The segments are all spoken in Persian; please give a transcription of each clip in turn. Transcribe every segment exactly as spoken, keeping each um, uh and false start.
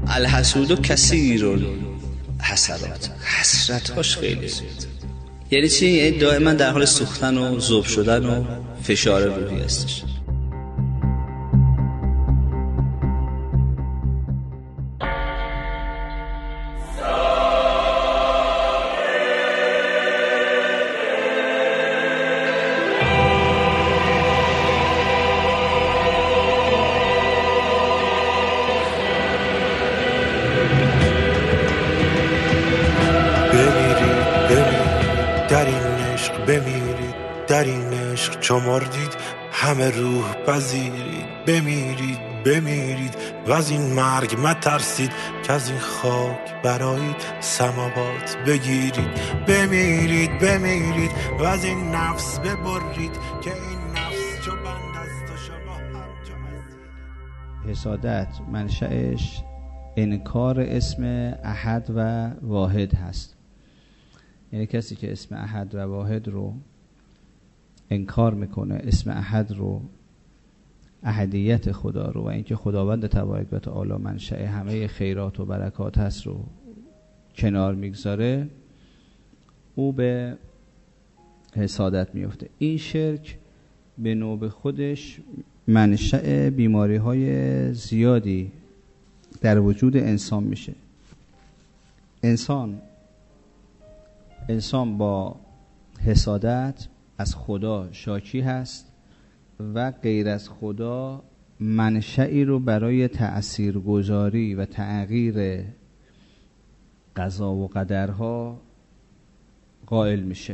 الحسود کثیر الحسرات، حسرت‌هاش خیلی زیاد. یعنی چی؟ یعنی دائما در حال سوختن و ذوب شدن و فشار روحی هستش. در این عشق بمیرید، در این عشق چو مردید همه روح پذیرید. بمیرید بمیرید و از این مرگ مترسید، که از این خاک برایید سماوات بگیرید. بمیرید بمیرید و از این نفس ببرید، که این نفس چو بند است و شما هم چو اسیر. حسادت منشأش انکار اسم احد و واحد هست. یعنی کسی که اسم احد و واحد رو انکار میکنه، اسم احد رو، احدیت خدا رو و اینکه خداوند تبارک و تعالی منشأ همه خیرات و برکات هست رو کنار میگذاره، او به حسادت میفته. این شرک به نوبه خودش منشأ بیماری های زیادی در وجود انسان میشه. انسان انسان با حسادت از خدا شاکی هست و غیر از خدا منشأی رو برای تأثیرگذاری و تغییر قضا و قدرها قائل میشه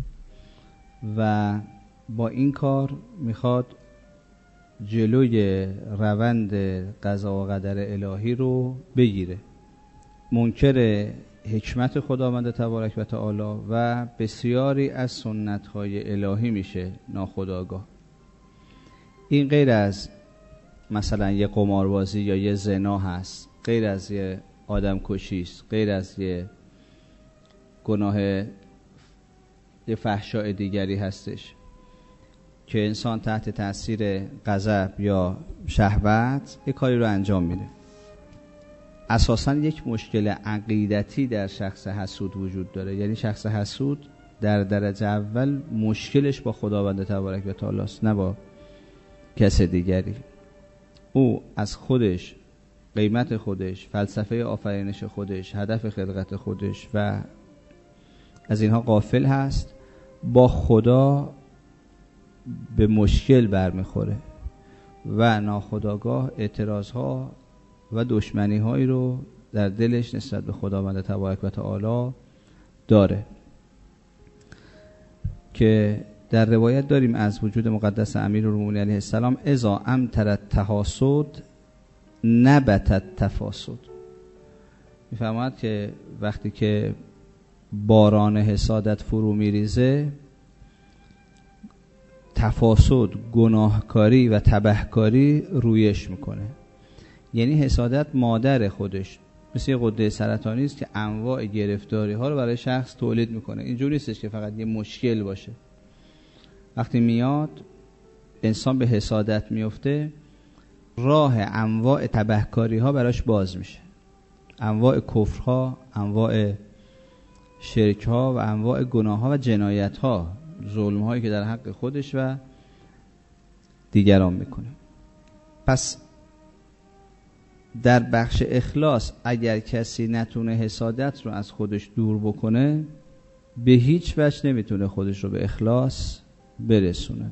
و با این کار میخواد جلوی روند قضا و قدر الهی رو بگیره. منکر حکمت خداوند تبارک و تعالی و بسیاری از سنت‌های الهی میشه ناخودآگاه. این غیر از مثلا یه قماربازی یا یه زنا هست، غیر از یه آدم کشی است، غیر از یه گناه یه فحشاء دیگری هستش که انسان تحت تاثیر غضب یا شهوت یه کاری رو انجام میده. اساساً یک مشکل عقیدتی در شخص حسود وجود داره. یعنی شخص حسود در درجه اول مشکلش با خداوند تبارک و تعالی است، نه با کس دیگری. او از خودش، قیمت خودش، فلسفه آفرینش خودش، هدف خلقت خودش و از اینها غافل هست. با خدا به مشکل برمیخوره و ناخودآگاه اعتراضها و دشمنی هایی رو در دلش نسبت به خداوند تبارک و تعالی داره که در روایت داریم از وجود مقدس امیرالمومنین علیه السلام: اذا امطر التحاسد نبت التفاسد. میفرماید که وقتی که باران حسادت فرو میریزه، تفاسد، گناهکاری و تبهکاری رویش میکنه. یعنی حسادت مادر خودش مثل یه غده سرطانی است که انواع گرفتاری ها رو برای شخص تولید میکنه. اینجوری نیستش که فقط یه مشکل باشه. وقتی میاد انسان به حسادت میفته، راه انواع تبهکاری ها براش باز میشه. انواع کفرها، انواع شرک ها و انواع گناه ها و جنایت ها، ظلم هایی که در حق خودش و دیگران میکنه. پس در بخش اخلاص اگر کسی نتونه حسادت رو از خودش دور بکنه، به هیچ وجه نمیتونه خودش رو به اخلاص برسونه.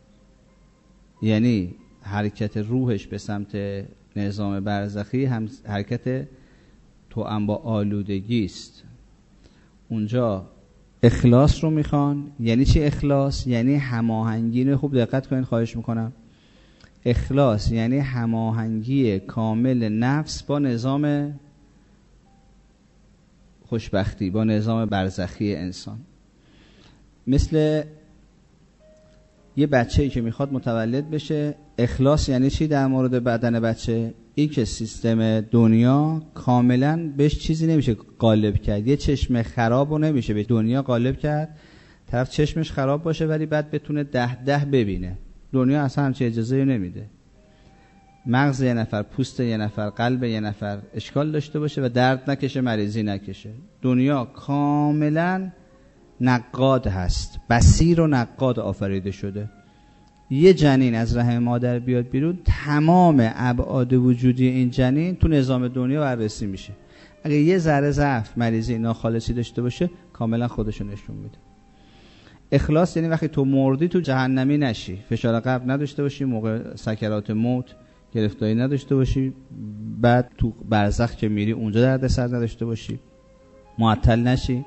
یعنی حرکت روحش به سمت نظام برزخی هم حرکت توأم با آلودگی است. اونجا اخلاص رو میخوان. یعنی چی اخلاص؟ یعنی هماهنگی. خوب دقت کنین خواهش میکنم. اخلاص یعنی هماهنگی کامل نفس با نظام خوشبختی، با نظام برزخی انسان. مثل یه بچه‌ای که میخواد متولد بشه، اخلاص یعنی چی در مورد بدن بچه؟ این که سیستم دنیا کاملا بهش چیزی نمیشه غالب کرد. یه چشم خراب رو نمیشه به دنیا غالب کرد، طرف چشمش خراب باشه ولی بعد بتونه ده ده ببینه. دنیا اصلا همچه اجازه نمیده. مغز یه نفر، پوست یه نفر، قلب یه نفر اشکال داشته باشه و درد نکشه، مریضی نکشه. دنیا کاملا نقاد هست، بصیر و نقاد آفریده شده. یه جنین از رحم مادر بیاد بیرون، تمام ابعاد وجودی این جنین تو نظام دنیا بررسی میشه. اگه یه ذره ضعف، مریضی، ناخالصی داشته باشه، کاملا خودشو نشون میده. اخلاص یعنی وقتی تو مردی تو جهنمی نشی، فشار قلب نداشته باشی، موقع سکرات موت گرفتاری نداشته باشی، بعد تو برزخ که میری اونجا دردسر نداشته باشی، معطل نشی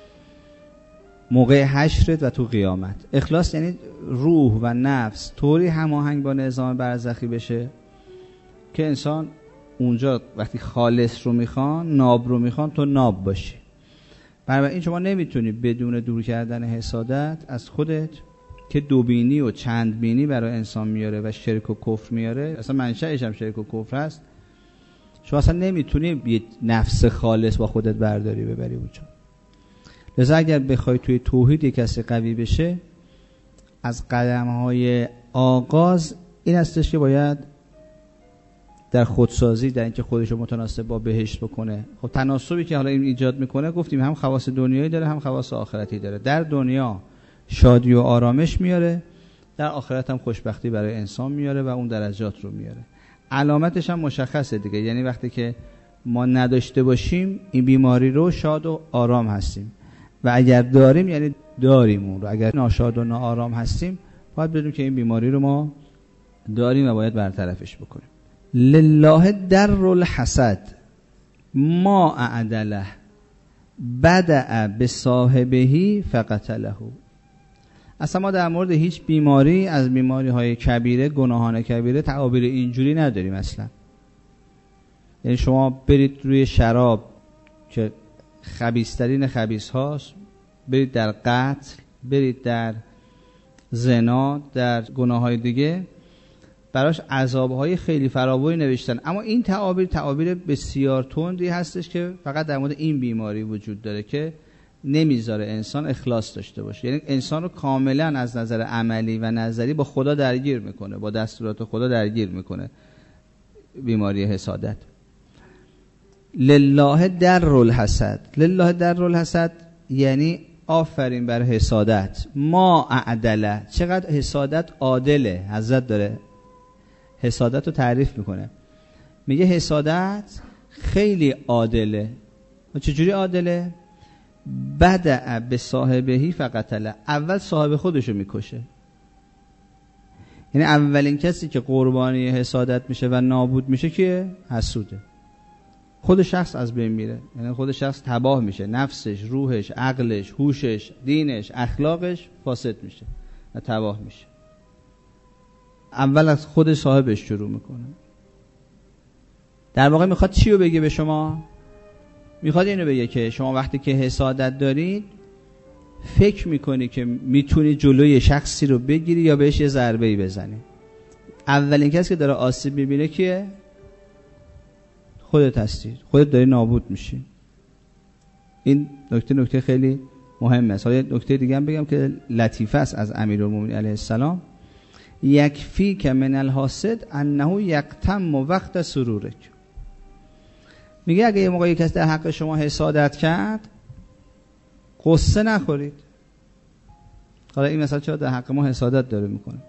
موقع حشرت و تو قیامت. اخلاص یعنی روح و نفس طوری هماهنگ با نظام برزخی بشه که انسان اونجا وقتی خالص رو میخوان، ناب رو میخوان، تو ناب باشی. بنابراین شما نمیتونی بدون دور کردن حسادت از خودت که دوبینی و چند بینی برای انسان میاره و شرک و کفر میاره، اصلا منشأش هم شرک و کفر هست، شما اصلا نمیتونی یه نفس خالص با خودت برداری ببری اونجا. لذا اگر بخوای توی توحید یک کسی قوی بشه، از قدم‌های آغاز این هستش که باید در خودسازی، در اینکه خودش رو متناسب با بهشت بکنه. خب تناسبی که حالا این ایجاد میکنه، گفتیم هم خواص دنیایی داره هم خواص آخرتی داره. در دنیا شادی و آرامش میاره، در آخرت هم خوشبختی برای انسان میاره و اون درجات رو میاره. علامتش هم مشخصه دیگه، یعنی وقتی که ما نداشته باشیم این بیماری رو، شاد و آرام هستیم، و اگر داریم یعنی داریم اون رو. اگر ناشاد و ناآرام هستیم باید بدونیم که این بیماری رو ما داریم و باید برطرفش بکنیم. لله در الحسد ما اعدله بدأ به صاحبهی فقتله. اصلا ما در مورد هیچ بیماری از بیماری های کبیره، گناهان کبیره تعابیر اینجوری نداریم اصلا. یعنی شما برید روی شراب که خبیث‌ترین خبیث هاست، برید در قتل، برید در زنا، در گناه های دیگه، براش عذابهای خیلی فراوانی نوشتن. اما این تعابیر تعابیر بسیار تندی هستش که فقط در مورد این بیماری وجود داره که نمیذاره انسان اخلاص داشته باشه. یعنی انسان رو کاملا از نظر عملی و نظری با خدا درگیر میکنه، با دستورات خدا درگیر میکنه بیماری حسادت. لله در الحسد، لله در الحسد یعنی آفرین بر حسادت. ما اعدله، چقدر حسادت عادله. حضرت داره حسادت رو تعریف میکنه، میگه حسادت خیلی عادله. و چجوری عادله؟ بدأ به صاحبهی فقتله، اول صاحب خودشو میکشه. یعنی اولین کسی که قربانی حسادت میشه و نابود میشه که حسوده. خود شخص از بین میره، یعنی خود شخص تباه میشه، نفسش، روحش، عقلش، هوشش، دینش، اخلاقش فاسد میشه و تباه میشه. اول از خود صاحبش شروع میکنه. در واقع میخواد چی رو بگه به شما؟ میخواد اینو بگه که شما وقتی که حسادت دارید فکر میکنی که میتونی جلوی شخصی رو بگیری یا بهش یه ضربه‌ای بزنی. اولین کسی که داره آسیب میبینه کیه؟ خودت هستی، خودت داری نابود میشی. این نکته نکته خیلی مهمه است. حالا نکته دیگه هم بگم که لطیفه است از امیرالمومنین علیه السلام. یکفی که من الحاسد انه یقتم وقت سرورک. میگه اگه یه موقعی کسی در حق شما حسادت کرد، قصه نخورید. حالا این مثلا چرا در حق ما حسادت داره میکنه؟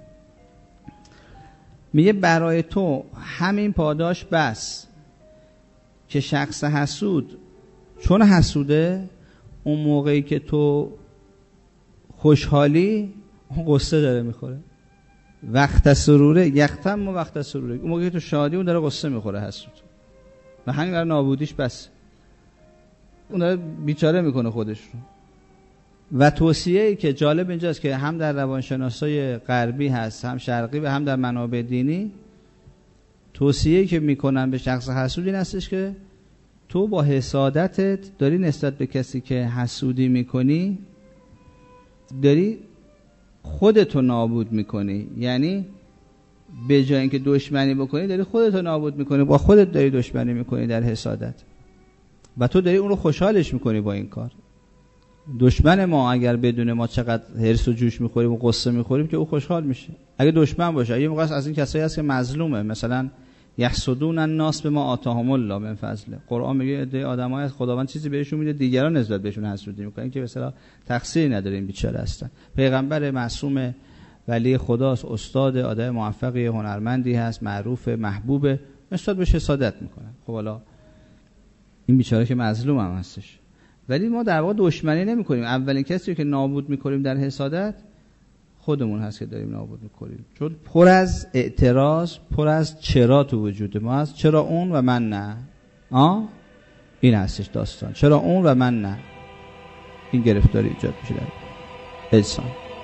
میگه برای تو همین پاداش بس که شخص حسود چون حسوده، اون موقعی که تو خوشحالی اون قصه داره میخوره. وقت سروره یختم و وقت سروره، اون موقعی که تو شادی اون داره قصه میخوره حسود و همین برای نابودیش بس. اون داره بیچاره میکنه خودش رو. و توصیه‌ای که جالب اینجاست که هم در روانشناسای غربی هست، هم شرقی و هم در منابع دینی، توصیه‌ای که میکنن به شخص حسود این هستش که تو با حسادتت داری نسبت به کسی که حسودی میکنی داری خودتو نابود میکنی. یعنی به جای اینکه دشمنی بکنی داری خودتو نابود میکنی، با خودت داری دشمنی میکنی در حسادت و تو داری اون رو خوشحالش میکنی با این کار. دشمن ما اگر بدون ما چقدر حرص و جوش میخوریم و قصه میخوریم که او خوشحال میشه. اگه دشمن باشه، اگه موقع از این کسایی هست که مظلومه، مثلا یحسدون الناس بما آتاهم الله من فضله. قرآن میگه عده آدمای از خداوند چیزی بهشون میده، دیگران نسبت بهشون حسودی میکنن که به اصطلاح تقصیری نداره، این بیچاره هستن. پیغمبر معصوم ولی خداست، استاد، آدم موفقی، هنرمندی هست، معروف، محبوب، نسبت بهش حسادت میکنن. خب حالا این بیچاره که مظلوم هم هستش، ولی ما در واقع دشمنی نمیکنیم. اولین کسی که نابود میکنیم در حسادت خودمون هست که داریم نابود میکنیم، چون پر از اعتراض، پر از چرا تو وجود ما هست. چرا اون و من نه؟ آه این هستش داستان، چرا اون و من نه. این گرفتاری ایجاد میشه در انسان.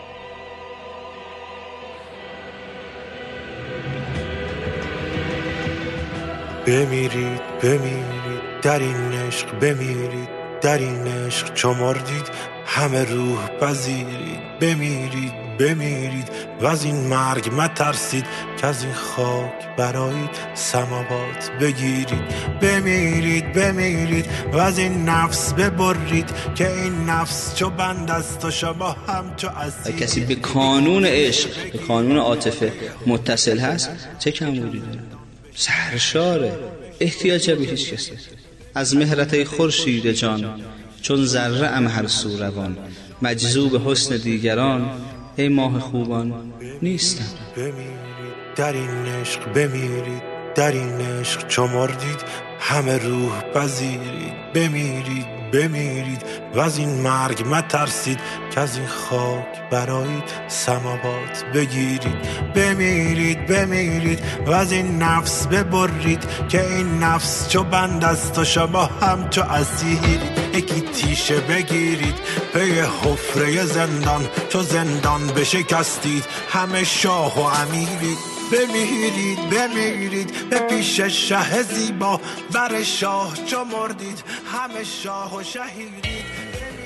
بمیرید بمیرید در این عشق، بمیرید در این عشق چو مردید همه روح پذیرید. بمیرید بمیرید و از این مرگ مترسید که از این خاک برایید سماوات بگیرید. بمیرید بمیرید و از این نفس ببرید که این نفس چو بند است و شما هم چو اسیر. کسی به کانون عشق، به کانون عاطفه متصل هست چه کمبودی داره؟ سرشاره، احتیاج به هیچ کسی. از مهرت خورشید جان چون ذره ام هر سو روان، مجذوب حسن دیگران ای ماه خوبان نیستم. بمیرید در این عشق، بمیرید در این عشق چو مردید همه روح پذیرید. بمیرید بمیرید و از این مرگ مترسید که از این خاک برایید سماوات بگیرید. بمیرید بمیرید و از این نفس ببرید که این نفس چو بند است و شما هم چو اسیرید. یکی تیشه بگیرید پی حفره زندان، چو زندان بشکستید همه شاه و امیرید. بمیرید بمیرید به پیش شه زیبا، بر شاه چو مردید همه شاه و شهیرید.